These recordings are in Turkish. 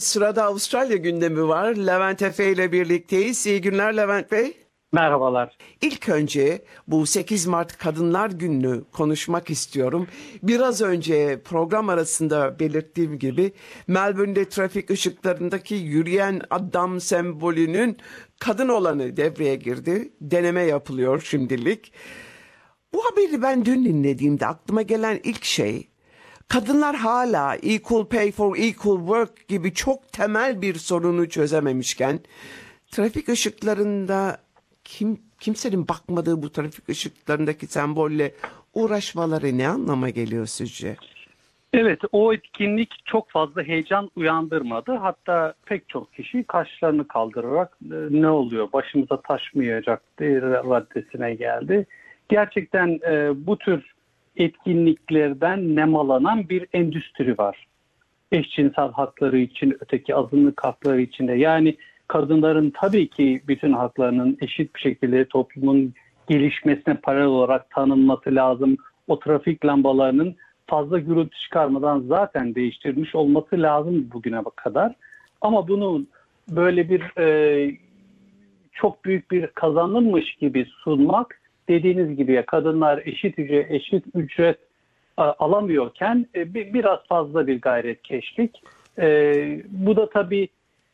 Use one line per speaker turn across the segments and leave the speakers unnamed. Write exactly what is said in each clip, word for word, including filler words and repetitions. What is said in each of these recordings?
Sırada Avustralya gündemi var. Levent Efe ile birlikteyiz. İyi günler Levent Bey.
Merhabalar.
İlk önce bu sekiz Mart Kadınlar Günü'nü konuşmak istiyorum. Biraz önce program arasında belirttiğim gibi Melbourne'de trafik ışıklarındaki yürüyen adam sembolünün kadın olanı devreye girdi. Deneme yapılıyor şimdilik. Bu haberi ben dün dinlediğimde aklıma gelen ilk şey, kadınlar hala equal pay for equal work gibi çok temel bir sorunu çözememişken trafik ışıklarında kim kimsenin bakmadığı bu trafik ışıklarındaki sembolle uğraşmaları ne anlama geliyor sizce?
Evet, o etkinlik çok fazla heyecan uyandırmadı. Hatta pek çok kişi kaşlarını kaldırarak ne oluyor, başımıza taş mı yiyecek raddesine geldi. Gerçekten e, bu tür etkinliklerden nemalanan bir endüstri var. Eşcinsel hakları için, öteki azınlık hakları için de. Yani kadınların tabii ki bütün haklarının eşit bir şekilde toplumun gelişmesine paralel olarak tanınması lazım. O trafik lambalarının fazla gürültü çıkarmadan zaten değiştirilmiş olması lazım bugüne kadar. Ama bunu böyle bir e, çok büyük bir kazanılmış gibi sunmak, dediğiniz gibi ya kadınlar eşit ücret, eşit ücret alamıyorken e, biraz fazla bir gayretkeşlik. E, bu da tabii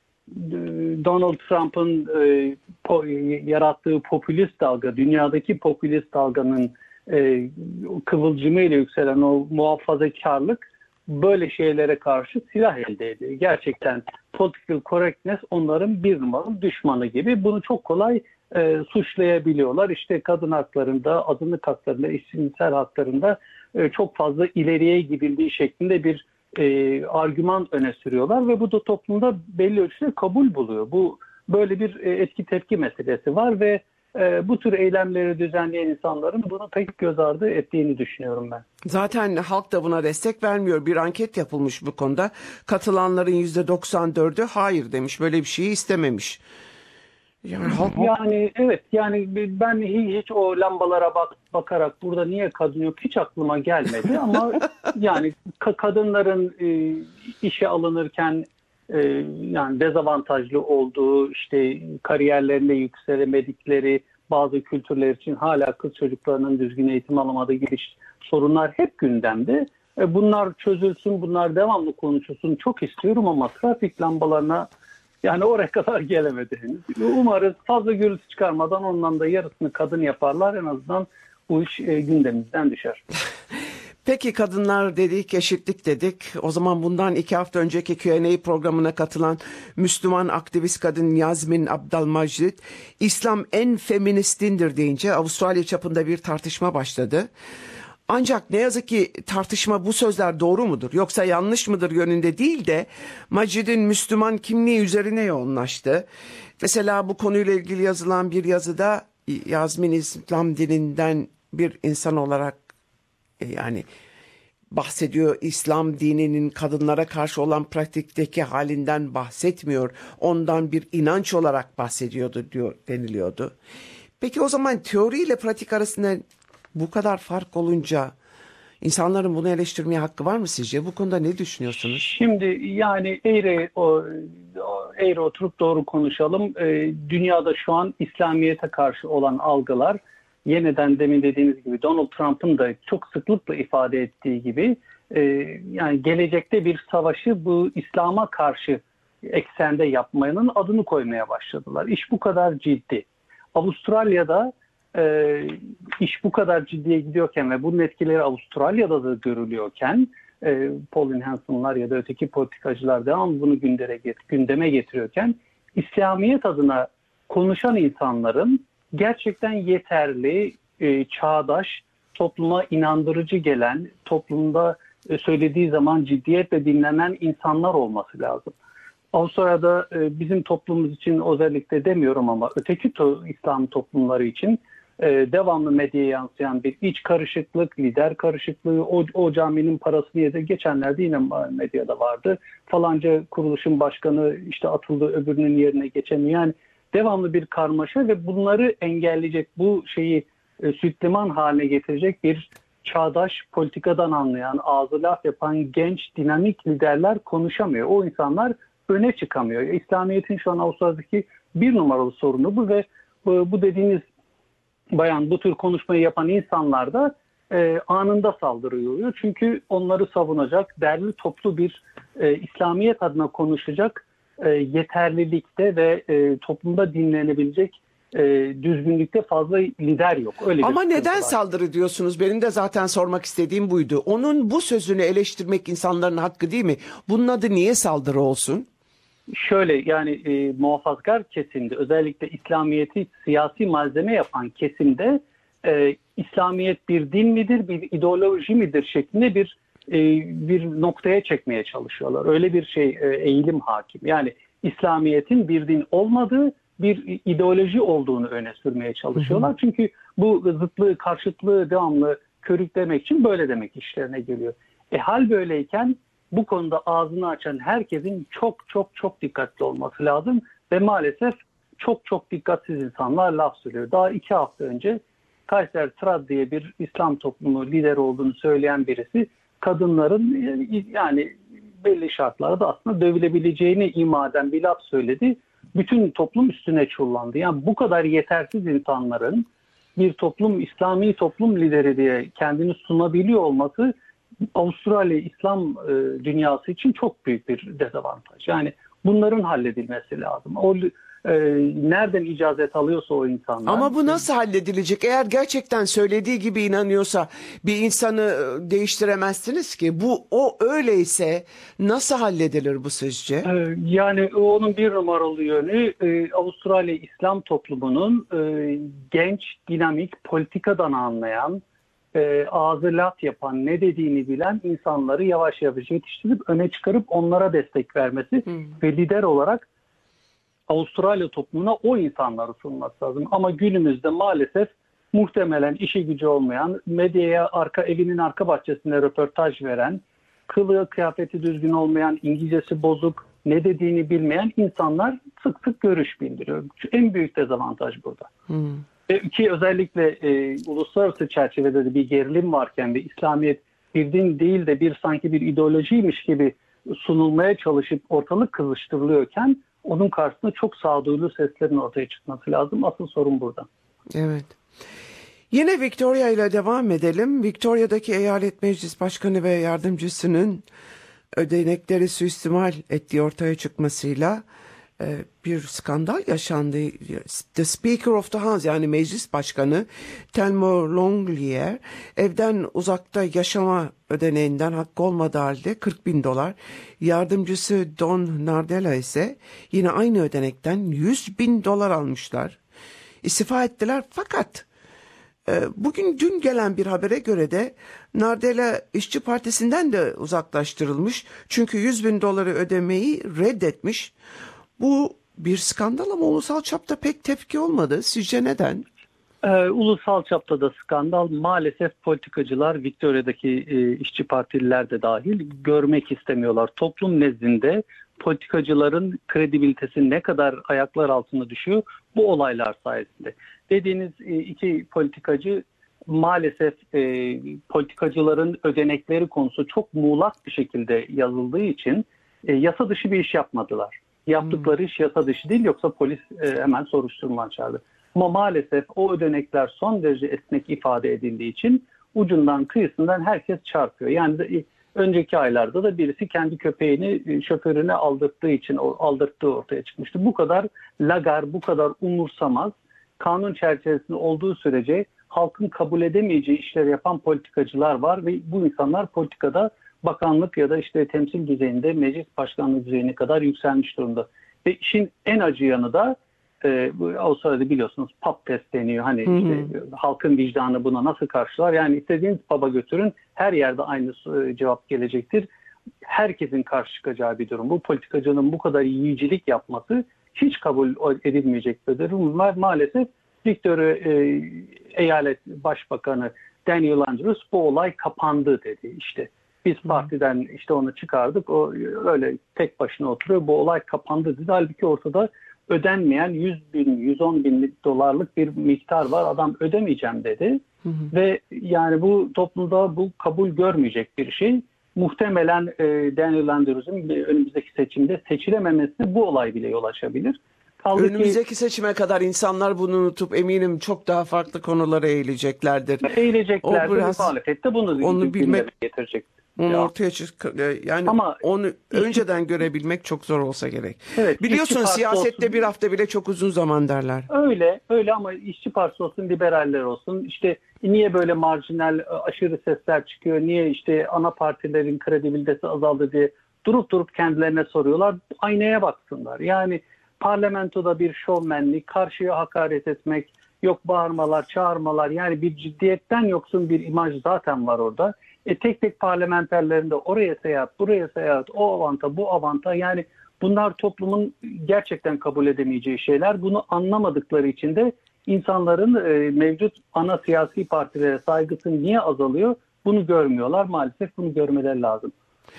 Donald Trump'ın e, po, yarattığı popülist dalga, dünyadaki popülist dalganın e, kıvılcımıyla yükselen o muhafazakarlık böyle şeylere karşı silah elde ediyor. Gerçekten political correctness onların bir numaralı düşmanı gibi. Bunu çok kolay e, suçlayabiliyorlar. İşte kadın haklarında, azınlık haklarında, eşcinsel haklarında e, çok fazla ileriye gidildiği şeklinde bir e, argüman öne sürüyorlar ve bu da toplumda belli ölçüde kabul buluyor. Bu böyle bir e, etki tepki meselesi var ve e, bu tür eylemleri düzenleyen insanların bunu pek göz ardı ettiğini düşünüyorum ben.
Zaten halk da buna destek vermiyor. Bir anket yapılmış bu konuda. Katılanların yüzde doksan dördü hayır demiş. Böyle bir şeyi istememiş.
Yani, halk... yani evet yani ben hiç o lambalara bak, bakarak burada niye kadın yok hiç aklıma gelmedi ama yani ka- kadınların e, işe alınırken e, yani dezavantajlı olduğu, işte kariyerlerinde yükselemedikleri, bazı kültürler için hala kız çocuklarının düzgün eğitim alamadığı gibi sorunlar hep gündemde. E, bunlar çözülsün, bunlar devamlı konuşulsun çok istiyorum ama trafik lambalarına yani oraya kadar gelemedi henüz. Umarız fazla gürültü çıkarmadan ondan da yarısını kadın yaparlar. En azından bu iş e, gündemimizden düşer.
Peki kadınlar dedik, eşitlik dedik. O zaman bundan iki hafta önceki Q and A programına katılan Müslüman aktivist kadın Yazmin Abdalmajid, İslam en feministindir deyince Avustralya çapında bir tartışma başladı. Ancak ne yazık ki tartışma bu sözler doğru mudur yoksa yanlış mıdır yönünde değil de Macid'in Müslüman kimliği üzerine yoğunlaştı. Mesela bu konuyla ilgili yazılan bir yazıda Yazmin İslam dininden bir insan olarak yani bahsediyor. İslam dininin kadınlara karşı olan pratikteki halinden bahsetmiyor. Ondan bir inanç olarak bahsediyordu diyor deniliyordu. Peki o zaman teori ile pratik arasında bu kadar fark olunca insanların bunu eleştirmeye hakkı var mı sizce? Bu konuda ne düşünüyorsunuz?
Şimdi yani eğri, o, eğri oturup doğru konuşalım. E, dünyada şu an İslamiyet'e karşı olan algılar yeniden demin dediğiniz gibi Donald Trump'ın da çok sıklıkla ifade ettiği gibi e, yani gelecekte bir savaşı bu İslam'a karşı eksende yapmanın adını koymaya başladılar. İş bu kadar ciddi. Avustralya'da e, iş bu kadar ciddiye gidiyorken ve bunun etkileri Avustralya'da da görülüyorken e, Pauline Hanson'lar ya da öteki politikacılar devamlı bunu gündeme, gündeme getiriyorken İslamiyet adına konuşan insanların gerçekten yeterli, e, çağdaş, topluma inandırıcı gelen, toplumda e, söylediği zaman ciddiyetle dinlenen insanlar olması lazım. Avustralya'da e, bizim toplumumuz için özellikle demiyorum ama öteki to- İslam toplumları için e, devamlı medyaya yansıyan bir iç karışıklık, lider karışıklığı, o, o caminin parasını yedi. Geçenlerde yine medyada vardı. Falanca kuruluşun başkanı işte atıldı, öbürünün yerine geçemiyor. Yani devamlı bir karmaşa ve bunları engelleyecek, bu şeyi e, sütliman haline getirecek bir çağdaş, politikadan anlayan, ağzı laf yapan genç, dinamik liderler konuşamıyor. O insanlar öne çıkamıyor. İslamiyet'in şu an Avustralya'daki bir numaralı sorunu bu ve bu, bu dediğiniz bayan, bu tür konuşmayı yapan insanlar da e, anında saldırıyor. Çünkü onları savunacak, derli toplu bir e, İslamiyet adına konuşacak e, yeterlilikte ve e, toplumda dinlenebilecek e, düzgünlükte fazla lider yok. Öyle
Ama neden
var.
saldırı diyorsunuz? Benim de zaten sormak istediğim buydu. Onun bu sözünü eleştirmek insanların hakkı değil mi? Bunun adı niye saldırı olsun?
Şöyle, yani e, muhafazakar kesimde, özellikle İslamiyet'i siyasi malzeme yapan kesimde e, İslamiyet bir din midir, bir ideoloji midir şeklinde bir e, bir noktaya çekmeye çalışıyorlar. Öyle bir şey e, eğilim hakim. Yani İslamiyet'in bir din olmadığı, bir ideoloji olduğunu öne sürmeye çalışıyorlar. Hı hı. Çünkü bu zıtlığı, karşıtlığı devamlı körüklemek için böyle demek işlerine geliyor. E hal böyleyken bu konuda ağzını açan herkesin çok çok çok dikkatli olması lazım ve maalesef çok çok dikkatsiz insanlar laf söylüyor. Daha iki hafta önce Kayser Trad diye bir İslam toplumu lideri olduğunu söyleyen birisi kadınların yani belli şartlarda aslında dövülebileceğini ima eden bir laf söyledi. Bütün toplum üstüne çullandı. Yani bu kadar yetersiz insanların bir toplum, İslami toplum lideri diye kendini sunabiliyor olması Avustralya İslam e, dünyası için çok büyük bir dezavantaj. Yani bunların halledilmesi lazım. O e, nereden icazet alıyorsa o insanlar.
Ama bu nasıl halledilecek? Eğer gerçekten söylediği gibi inanıyorsa bir insanı değiştiremezsiniz ki. Bu o öyleyse nasıl halledilir bu sizce?
E, yani onun bir numaralı yönü e, Avustralya İslam toplumunun e, genç, dinamik, politikadan anlayan, E, ağzı laf yapan, ne dediğini bilen insanları yavaş yavaş yetiştirip öne çıkarıp onlara destek vermesi hmm. ve lider olarak Avustralya toplumuna o insanları sunması lazım. Ama günümüzde maalesef muhtemelen işi gücü olmayan, medyaya arka evinin arka bahçesinde röportaj veren, kılığı kıyafeti düzgün olmayan, İngilizcesi bozuk, ne dediğini bilmeyen insanlar sık sık görüş bildiriyor. En büyük dezavantaj burada. Hmm. Ki özellikle e, uluslararası çerçevede de bir gerilim varken ve İslamiyet bir din değil de bir sanki bir ideolojiymiş gibi sunulmaya çalışıp ortalık kızıştırılıyorken onun karşısında çok sağduyulu seslerin ortaya çıkması lazım. Asıl sorun burada.
Evet. Yine Victoria ile devam edelim. Victoria'daki Eyalet Meclis Başkanı ve yardımcısının ödenekleri suistimal ettiği ortaya çıkmasıyla bir skandal yaşandı. The Speaker of the House, yani meclis başkanı Telmo Longlier evden uzakta yaşama ödeneğinden hakkı olmadığı halde kırk bin dolar, yardımcısı Don Nardella ise yine aynı ödenekten yüz bin dolar almışlar. İstifa ettiler fakat bugün dün gelen bir habere göre de Nardella İşçi Partisi'nden de uzaklaştırılmış. Çünkü yüz bin doları ödemeyi reddetmiş. Bu bir skandal ama ulusal çapta pek tepki olmadı. Sizce neden?
Ee, ulusal çapta da skandal. Maalesef politikacılar, Victoria'daki e, işçi partililer de dahil, görmek istemiyorlar. Toplum nezdinde politikacıların kredibilitesi ne kadar ayaklar altına düşüyor bu olaylar sayesinde. Dediğiniz e, iki politikacı maalesef e, politikacıların ödenekleri konusu çok muğlak bir şekilde yazıldığı için e, yasa dışı bir iş yapmadılar. Yaptıkları iş yasa dışı değil, yoksa polis e, hemen soruşturma açardı. Ama maalesef o ödenekler son derece esnek ifade edildiği için ucundan kıyısından herkes çarpıyor. Yani de, önceki aylarda da birisi kendi köpeğini şoförüne aldırttığı için aldırttığı ortaya çıkmıştı. Bu kadar lagar, bu kadar umursamaz, kanun çerçevesinde olduğu sürece halkın kabul edemeyeceği işleri yapan politikacılar var ve bu insanlar politikada bakanlık ya da işte temsil düzeyinde meclis başkanlığı düzeyine kadar yükselmiş durumda. Ve işin en acı yanı da e, Avustralya'da biliyorsunuz pub test deniyor. Hani hı hı. işte halkın vicdanı buna nasıl karşılar? Yani istediğiniz pub'a götürün, her yerde aynı cevap gelecektir. Herkesin karşı çıkacağı bir durum. Bu politikacının bu kadar yiyicilik yapması hiç kabul edilmeyecek bir durum var. Maalesef Victoria e, Eyalet Başbakanı Daniel Andrews bu olay kapandı dedi işte. Biz partiden işte onu çıkardık, o öyle tek başına oturuyor, bu olay kapandı dedi. Halbuki ortada ödenmeyen yüz bin, yüz on bin dolarlık bir miktar var, adam ödemeyeceğim dedi. Hı hı. Ve yani bu toplumda bu kabul görmeyecek bir şey. muhtemelen e, Daniel Andrews'un önümüzdeki seçimde seçilememesine bu olay bile yol açabilir.
Kaldı Önümüzdeki ki, seçime kadar insanlar bunu unutup eminim çok daha farklı konulara eğileceklerdir.
Eğileceklerdir. Biraz, muhalefette bunu
onu bilmek
getirecek.
Onu ya. ortaya çık yani ama onu önceden görebilmek çok zor olsa gerek. Evet, biliyorsun siyasette olsun, bir hafta bile çok uzun zaman derler.
Öyle öyle ama İşçi Partisi olsun, liberaller olsun, işte niye böyle marjinal aşırı sesler çıkıyor, niye işte ana partilerin kredibilitesi azaldı diye durup durup kendilerine soruyorlar. Aynaya baksınlar. Yani parlamentoda bir şovmenlik, karşıya hakaret etmek, yok bağırmalar, çağırmalar, yani bir ciddiyetten yoksun bir imaj zaten var orada. E, tek tek parlamenterlerinde oraya seyahat, buraya seyahat, o avanta, bu avanta, yani bunlar toplumun gerçekten kabul edemeyeceği şeyler. Bunu anlamadıkları için de insanların e, mevcut ana siyasi partilere saygısı niye azalıyor? Bunu görmüyorlar. Maalesef bunu görmeleri lazım.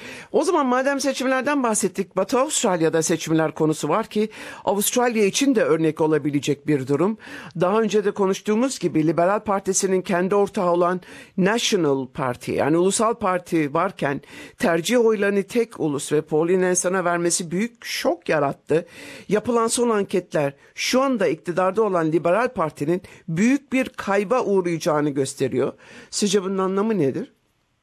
O zaman madem seçimlerden bahsettik, Batı Avustralya'da seçimler konusu var ki Avustralya için de örnek olabilecek bir durum. Daha önce de konuştuğumuz gibi Liberal Partisi'nin kendi ortağı olan National Party, yani Ulusal Parti varken tercih oylarını tek ulus ve Pauline Hanson'a vermesi büyük şok yarattı. Yapılan son anketler şu anda iktidarda olan Liberal Parti'nin büyük bir kayba uğrayacağını gösteriyor. Sizce bunun anlamı nedir?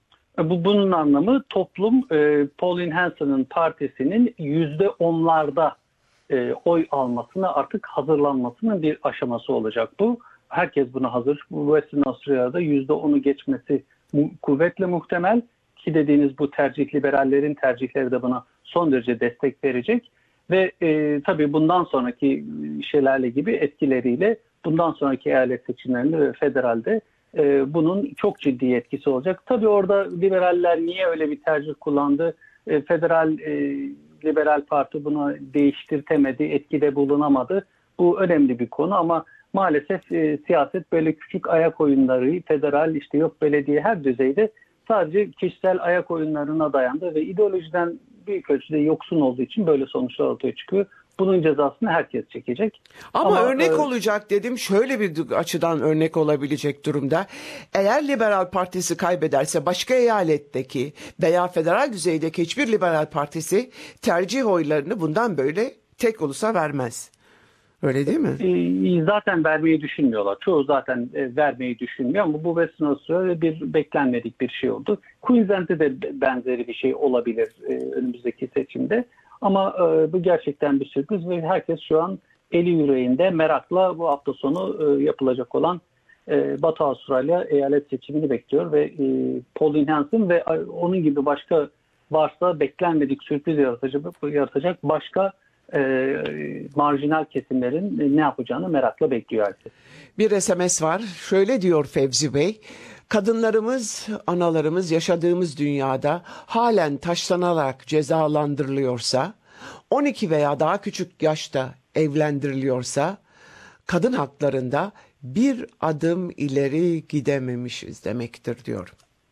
Bu, bunun anlamı toplum e, Pauline Hanson'ın partisinin yüzde onlarda e, oy almasına artık hazırlanmasının bir aşaması olacak bu. Herkes buna hazır. Bu Western Australia'da yüzde onu geçmesi mu- kuvvetle muhtemel ki dediğiniz bu tercih, liberallerin tercihleri de buna son derece destek verecek. Ve e, tabii bundan sonraki şeylerle gibi etkileriyle bundan sonraki eyalet seçimlerinde ve federalde Ee, bunun çok ciddi etkisi olacak. Tabii orada liberaller niye öyle bir tercih kullandı? Ee, Federal e, Liberal Parti bunu değiştirtemedi, etkide bulunamadı. Bu önemli bir konu ama maalesef e, siyaset böyle küçük ayak oyunları, federal işte yok belediye her düzeyde sadece kişisel ayak oyunlarına dayandı ve ideolojiden büyük ölçüde yoksun olduğu için böyle sonuçlar ortaya çıkıyor. Bunun cezasını herkes çekecek.
Ama, Ama örnek e... olacak dedim, şöyle bir açıdan örnek olabilecek durumda. Eğer Liberal Partisi kaybederse başka eyaletteki veya federal düzeydeki hiçbir Liberal Partisi tercih oylarını bundan böyle tek ulusa vermez. Öyle değil mi?
E, zaten vermeyi düşünmüyorlar. Çoğu zaten e, vermeyi düşünmüyor ama bu Western Australia'da bir beklenmedik bir şey oldu. Queensland'de de benzeri bir şey olabilir e, önümüzdeki seçimde. Ama e, bu gerçekten bir sürpriz ve herkes şu an eli yüreğinde merakla bu hafta sonu e, yapılacak olan e, Batı Avustralya eyalet seçimini bekliyor ve e, Pauline Hanson ve onun gibi başka varsa beklenmedik sürpriz yaratacak, yaratacak başka e, marjinal kesimlerin e, ne yapacağını merakla bekliyor herkes.
Bir S M S var. Şöyle diyor Fevzi Bey. Kadınlarımız, analarımız yaşadığımız dünyada halen taşlanarak cezalandırılıyorsa, on iki veya daha küçük yaşta evlendiriliyorsa, kadın haklarında bir adım ileri gidememişiz demektir diyor.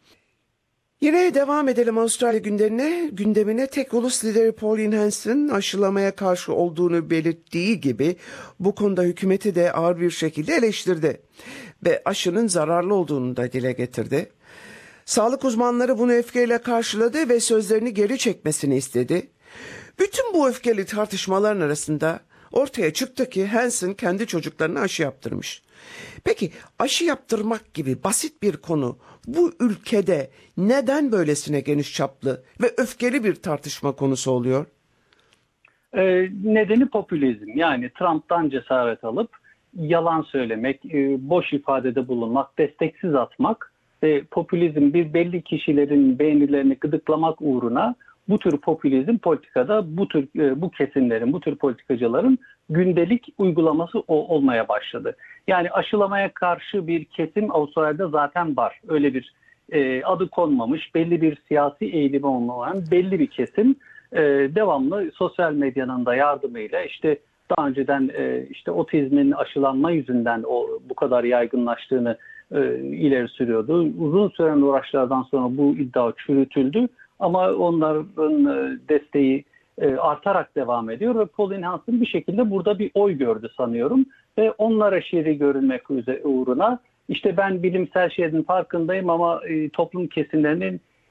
Yine devam edelim Avustralya gündemine. Gündemine tek ulus lideri Pauline Hanson aşılamaya karşı olduğunu belirttiği gibi bu konuda hükümeti de ağır bir şekilde eleştirdi ve aşının zararlı olduğunu da dile getirdi. Sağlık uzmanları bunu öfkeyle karşıladı ve sözlerini geri çekmesini istedi. Bütün bu öfkeli tartışmaların arasında ortaya çıktı ki Hanson kendi çocuklarına aşı yaptırmış. Peki aşı yaptırmak gibi basit bir konu bu ülkede neden böylesine geniş çaplı ve öfkeli bir tartışma konusu oluyor?
Ee, nedeni popülizm. Yani Trump'tan cesaret alıp yalan söylemek, e, boş ifadede bulunmak, desteksiz atmak ve popülizm bir belli kişilerin beğenilerini gıdıklamak uğruna bu tür popülizm politikada bu tür e, bu kesimlerin, bu tür politikacıların gündelik uygulaması o, olmaya başladı. Yani aşılamaya karşı bir kesim Avustralya'da zaten var. Öyle bir e, adı konmamış, belli bir siyasi eğilimi olmayan belli bir kesim e, devamlı sosyal medyanın da yardımıyla işte daha önceden e, işte otizmin aşılanma yüzünden o bu kadar yaygınlaştığını e, ileri sürüyordu. Uzun süren uğraşlardan sonra bu iddia çürütüldü. Ama onların desteği artarak devam ediyor ve Pauline Hanson bir şekilde burada bir oy gördü sanıyorum. Ve onlara şiiri görünmek uğruna işte ben bilimsel şeylerin farkındayım ama toplum kesimlerinin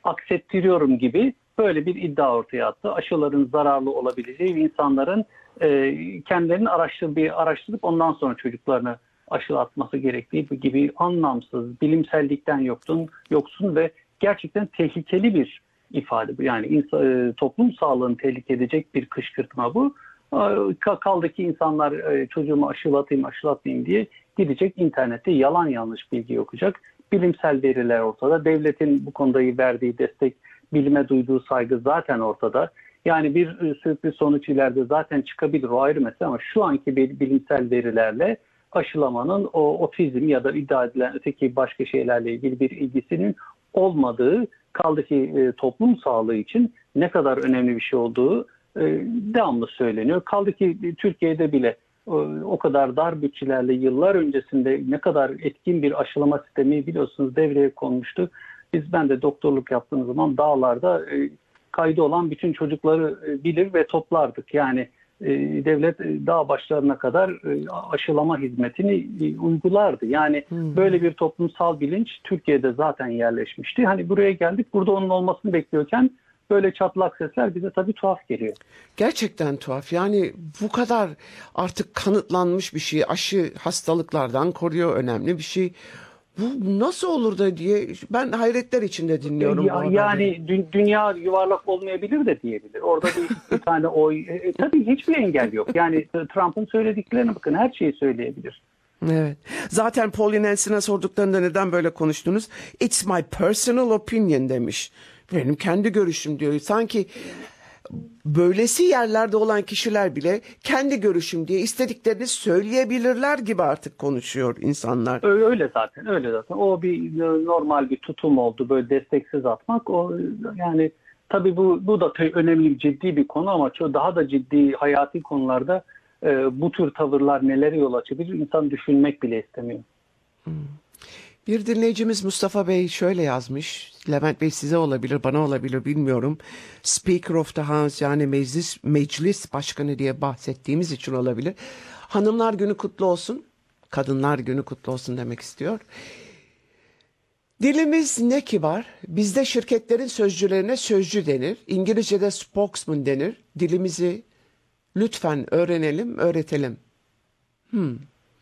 aksettiriyorum gibi böyle bir iddia ortaya attı. Aşıların zararlı olabileceği ve insanların e, kendilerini araştırıp, araştırıp ondan sonra çocuklarını aşılatması gerektiği gibi anlamsız, bilimsellikten yoksun, yoksun ve gerçekten tehlikeli bir ifade bu. Yani insan, toplum sağlığını tehlike edecek bir kışkırtma bu. Kaldı ki insanlar çocuğumu aşılatayım, aşılatmayayım diye gidecek internette yalan yanlış bilgi okuyacak. Bilimsel veriler ortada. Devletin bu konuda verdiği destek, bilime duyduğu saygı zaten ortada. Yani bir sürpriz sonuç ileride zaten çıkabilir, o ayrı mesele, ama şu anki bilimsel verilerle aşılamanın o otizm ya da iddia edilen öteki başka şeylerle ilgili bir ilgisinin olmadığı, kaldı ki e, toplum sağlığı için ne kadar önemli bir şey olduğu e, devamlı söyleniyor. Kaldı ki Türkiye'de bile e, o kadar dar bütçelerle yıllar öncesinde ne kadar etkin bir aşılama sistemi biliyorsunuz devreye konmuştu. Biz ben de doktorluk yaptığım zaman dağlarda e, kaydı olan bütün çocukları e, bilir ve toplardık. Yani e, devlet e, dağ başlarına kadar e, aşılama hizmetini e, uygulardı. Yani hmm. böyle bir toplumsal bilinç Türkiye'de zaten yerleşmişti. Hani buraya geldik, burada onun olmasını bekliyorken böyle çatlak sesler bize tabii tuhaf geliyor.
Gerçekten tuhaf. Yani bu kadar artık kanıtlanmış bir şey, aşı hastalıklardan koruyor, önemli bir şey. Bu nasıl olur da diye ben hayretler içinde dinliyorum.
Ya, yani dü- dünya yuvarlak olmayabilir de diyebilir. Orada bir, bir tane oy. E, tabii hiçbir engel yok. Yani Trump'ın söylediklerine bakın, her şeyi söyleyebilir.
Evet. Zaten Pauline Hanson'a sorduklarında neden böyle konuştunuz? It's my personal opinion demiş. Benim kendi görüşüm diyor. Sanki böylesi yerlerde olan kişiler bile kendi görüşüm diye istediklerini söyleyebilirler gibi artık konuşuyor insanlar.
Öyle zaten, öyle zaten. O bir normal bir tutum oldu, böyle desteksiz atmak. O yani tabii bu bu da önemli, ciddi bir konu, ama çok daha da ciddi hayati konularda e, bu tür tavırlar nelere yol açabilir? İnsan düşünmek bile istemiyor.
Hmm. Bir dinleyicimiz Mustafa Bey şöyle yazmış. Levent Bey, size olabilir, bana olabilir bilmiyorum. Speaker of the House, yani meclis, meclis başkanı diye bahsettiğimiz için olabilir. Hanımlar günü kutlu olsun, kadınlar günü kutlu olsun demek istiyor. Dilimiz ne kibar. Bizde şirketlerin sözcülerine sözcü denir. İngilizce'de spokesman denir. Dilimizi lütfen öğrenelim, öğretelim. Hmm.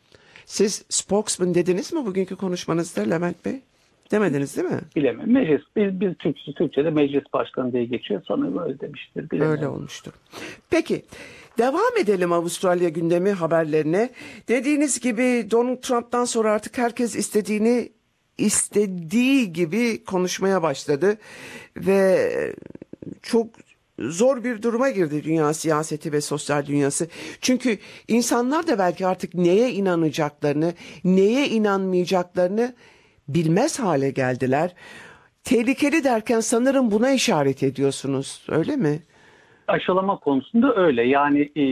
Siz spokesman dediniz mi bugünkü konuşmanızda Levent Bey? Demediniz değil mi?
Bilemem. Meclis, biz, biz Türkçe, Türkçe'de meclis başkanı diye geçiyor. Sanırım öyle demiştir. Bilemem.
Öyle olmuştur. Peki, devam edelim Avustralya gündemi haberlerine. Dediğiniz gibi Donald Trump'tan sonra artık herkes istediğini istediği gibi konuşmaya başladı. Ve çok zor bir duruma girdi dünya siyaseti ve sosyal dünyası. Çünkü insanlar da belki artık neye inanacaklarını, neye inanmayacaklarını bilmez hale geldiler. Tehlikeli derken sanırım buna işaret ediyorsunuz, öyle mi?
Aşılama konusunda öyle. Yani e,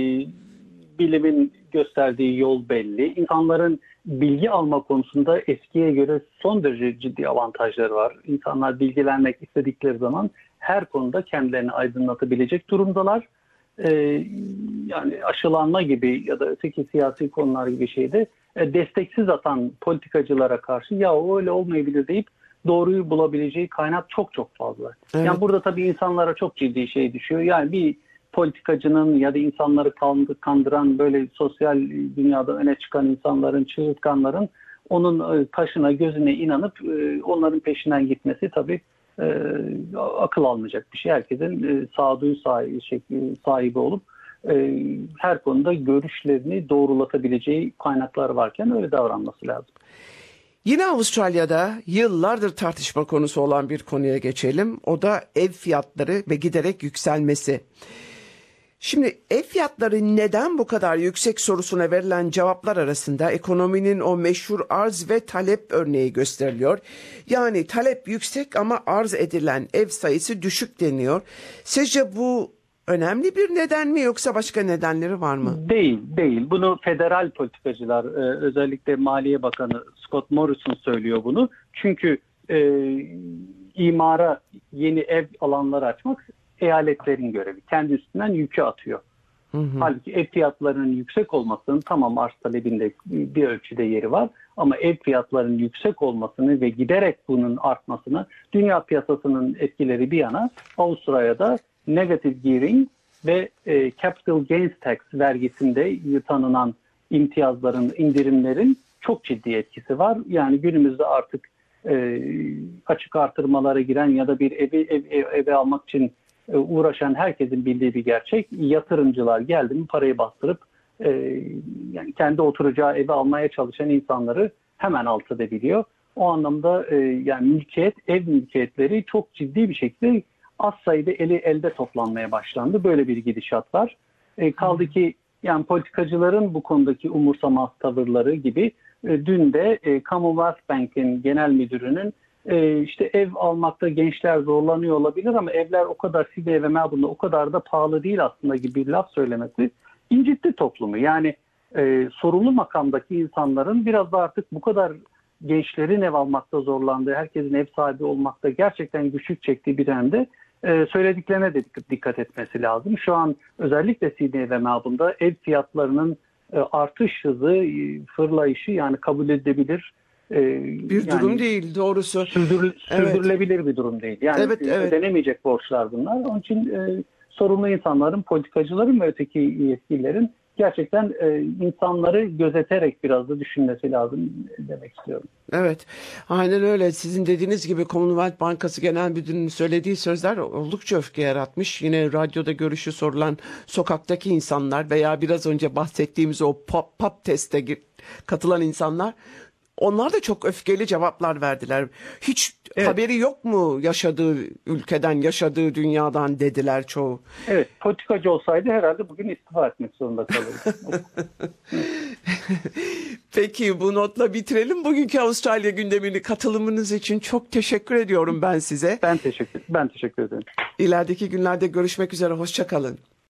bilimin gösterdiği yol belli. İnsanların bilgi alma konusunda eskiye göre son derece ciddi avantajları var. İnsanlar bilgilenmek istedikleri zaman her konuda kendilerini aydınlatabilecek durumdalar. Ee, yani aşılanma gibi ya da öteki siyasi konular gibi şeyde e, desteksiz atan politikacılara karşı ya o öyle olmayabilir deyip doğruyu bulabileceği kaynak çok çok fazla. Evet. Yani burada tabii insanlara çok ciddi şey düşüyor. Yani bir politikacının ya da insanları kandıran, böyle sosyal dünyada öne çıkan insanların, çığırtkanların onun kaşına gözüne inanıp onların peşinden gitmesi tabii e, akıl almayacak bir şey. Herkesin e, sağduyu sahibi, sahibi olup e, her konuda görüşlerini doğrulatabileceği kaynaklar varken öyle davranması lazım.
Yine Avustralya'da yıllardır tartışma konusu olan bir konuya geçelim. O da ev fiyatları ve giderek yükselmesi. Şimdi ev fiyatları neden bu kadar yüksek sorusuna verilen cevaplar arasında ekonominin o meşhur arz ve talep örneği gösteriliyor. Yani talep yüksek ama arz edilen ev sayısı düşük deniyor. Sizce bu önemli bir neden mi, yoksa başka nedenleri var mı?
Değil, değil. Bunu federal politikacılar, özellikle Maliye Bakanı Scott Morrison söylüyor bunu. Çünkü e, imara yeni ev alanları açmak eyaletlerin görevi. Kendi üstünden yükü atıyor. Hı hı. Halbuki ev fiyatlarının yüksek olmasının, tamam arz talebinde bir ölçüde yeri var ama ev fiyatlarının yüksek olmasını ve giderek bunun artmasını, dünya piyasasının etkileri bir yana, Avustralya'da negative gearing ve e, capital gains tax vergisinde tanınan imtiyazların, indirimlerin çok ciddi etkisi var. Yani günümüzde artık e, açık artırmalara giren ya da bir evi ev, ev, eve almak için e, uğraşan herkesin bildiği bir gerçek. Yatırımcılar geldi mi parayı bastırıp e, yani kendi oturacağı evi almaya çalışan insanları hemen alt edebiliyor. O anlamda e, yani mülkiyet, ev mülkiyetleri çok ciddi bir şekilde az sayıda eli elde toplanmaya başlandı. Böyle bir gidişat var. E, kaldı ki yani politikacıların bu konudaki umursamaz tavırları gibi e, dün de e, Commonwealth Bank'in genel müdürünün e, işte ev almakta gençler zorlanıyor olabilir ama evler o kadar, Sydney ve Melbourne'da o kadar da pahalı değil aslında gibi bir laf söylemesi incitti toplumu. Yani e, sorumlu makamdaki insanların biraz da artık bu kadar gençlerin ev almakta zorlandığı, herkesin ev sahibi olmakta gerçekten güçlük çektiği bir dönemde e, söylediklerine de dikkat etmesi lazım. Şu an özellikle Sydney ve Melbourne'da ev fiyatlarının e, artış hızı, e, fırlayışı yani kabul edilebilir. E,
bir
yani
durum değil doğrusu.
Sürdürül, sürdürülebilir evet. bir durum değil. Yani
evet, evet.
ödenemeyecek borçlar bunlar. Onun için e, sorumlu insanların, politikacıların ve öteki yetkililerin gerçekten e, insanları gözeterek biraz da düşünmesi lazım demek istiyorum.
Evet, aynen öyle. Sizin dediğiniz gibi Commonwealth Bankası Genel Müdürü'nün söylediği sözler oldukça öfke yaratmış. Yine radyoda görüşü sorulan sokaktaki insanlar veya biraz önce bahsettiğimiz o pop, pop teste katılan insanlar, onlar da çok öfkeli cevaplar verdiler. Hiç evet. haberi yok mu yaşadığı ülkeden, yaşadığı dünyadan dediler çoğu.
Evet, politikacı olsaydı herhalde bugün istifa etmek zorunda kalırdı.
Peki bu notla bitirelim. Bugünkü Avustralya gündemini katılımınız için çok teşekkür ediyorum ben size.
Ben teşekkür, ben teşekkür ederim.
İlerideki günlerde görüşmek üzere. Hoşça kalın.